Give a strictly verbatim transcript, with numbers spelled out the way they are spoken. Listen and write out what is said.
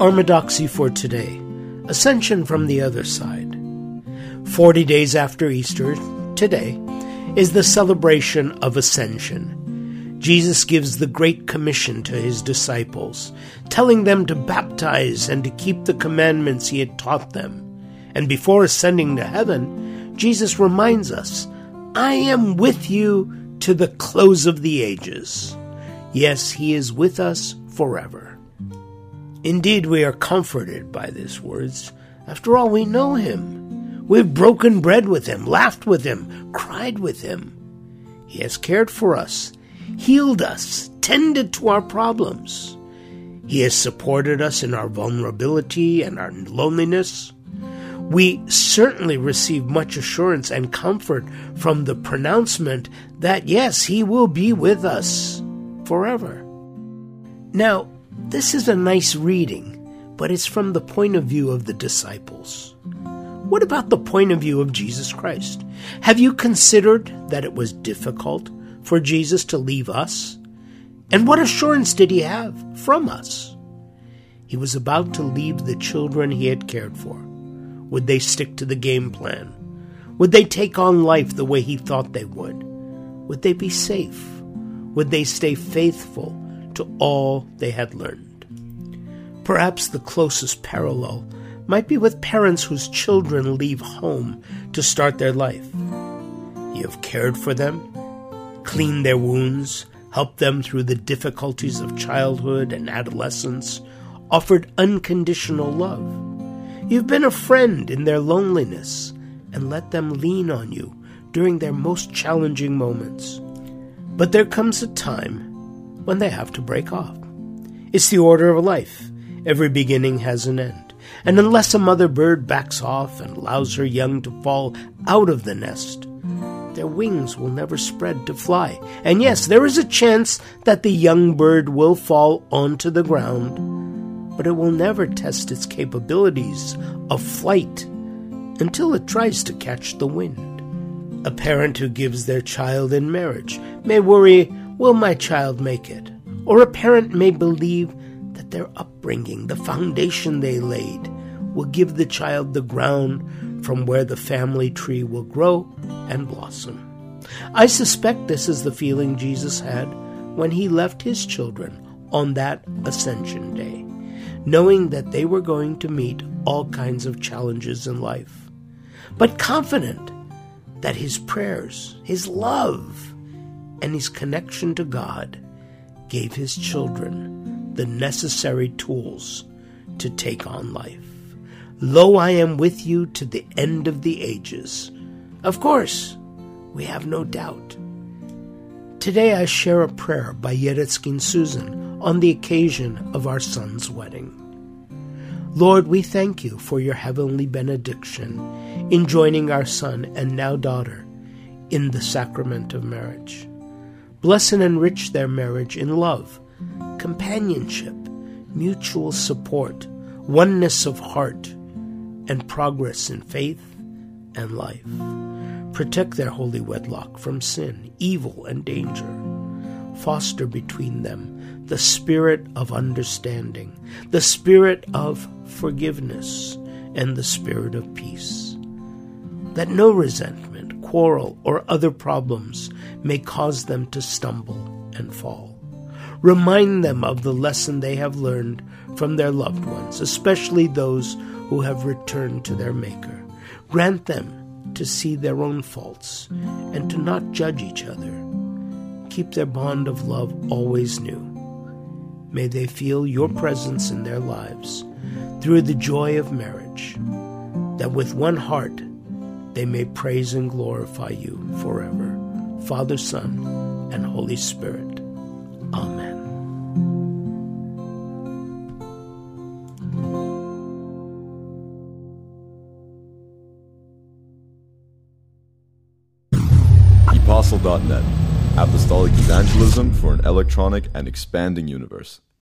Orthodoxy for today, Ascension from the Other Side. Forty days after Easter, today, is the celebration of Ascension. Jesus gives the Great Commission to his disciples, telling them to baptize and to keep the commandments he had taught them. And before ascending to heaven, Jesus reminds us, I am with you to the close of the ages. Yes, he is with us forever. Indeed, we are comforted by these words. After all, we know him. We've broken bread with him, laughed with him, cried with him. He has cared for us, healed us, tended to our problems. He has supported us in our vulnerability and our loneliness. We certainly receive much assurance and comfort from the pronouncement that, yes, he will be with us forever. Now, this is a nice reading, but it's from the point of view of the disciples. What about the point of view of Jesus Christ? Have you considered that it was difficult for Jesus to leave us? And what assurance did he have from us? He was about to leave the children he had cared for. Would they stick to the game plan? Would they take on life the way he thought they would? Would they be safe? Would they stay faithful to all they had learned? Perhaps the closest parallel might be with parents whose children leave home to start their life. You have cared for them, cleaned their wounds, helped them through the difficulties of childhood and adolescence, offered unconditional love. You've been a friend in their loneliness and let them lean on you during their most challenging moments. But there comes a time when they have to break off. It's the order of life. Every beginning has an end. And unless a mother bird backs off and allows her young to fall out of the nest, their wings will never spread to fly. And yes, there is a chance that the young bird will fall onto the ground, but it will never test its capabilities of flight until it tries to catch the wind. A parent who gives their child in marriage may worry, will my child make it? Or a parent may believe that their upbringing, the foundation they laid, will give the child the ground from where the family tree will grow and blossom. I suspect this is the feeling Jesus had when he left his children on that Ascension Day, knowing that they were going to meet all kinds of challenges in life, but confident that his prayers, his love, and his connection to God gave his children the necessary tools to take on life. Lo, I am with you to the end of the ages. Of course, we have no doubt. Today I share a prayer by Yeretzkin Susan on the occasion of our son's wedding. Lord, we thank you for your heavenly benediction in joining our son and now daughter in the sacrament of marriage. Bless and enrich their marriage in love, companionship, mutual support, oneness of heart, and progress in faith and life. Protect their holy wedlock from sin, evil, and danger. Foster between them the spirit of understanding, the spirit of forgiveness, and the spirit of peace. That no resentment, quarrel, or other problems may cause them to stumble and fall. Remind them of the lesson they have learned from their loved ones, especially those who have returned to their Maker. Grant them to see their own faults and to not judge each other. Keep their bond of love always new. May they feel your presence in their lives through the joy of marriage, that with one heart they may praise and glorify you forever. Father, Son, and Holy Spirit. Amen. Apostle dot net, Apostolic Evangelism for an electronic and expanding universe.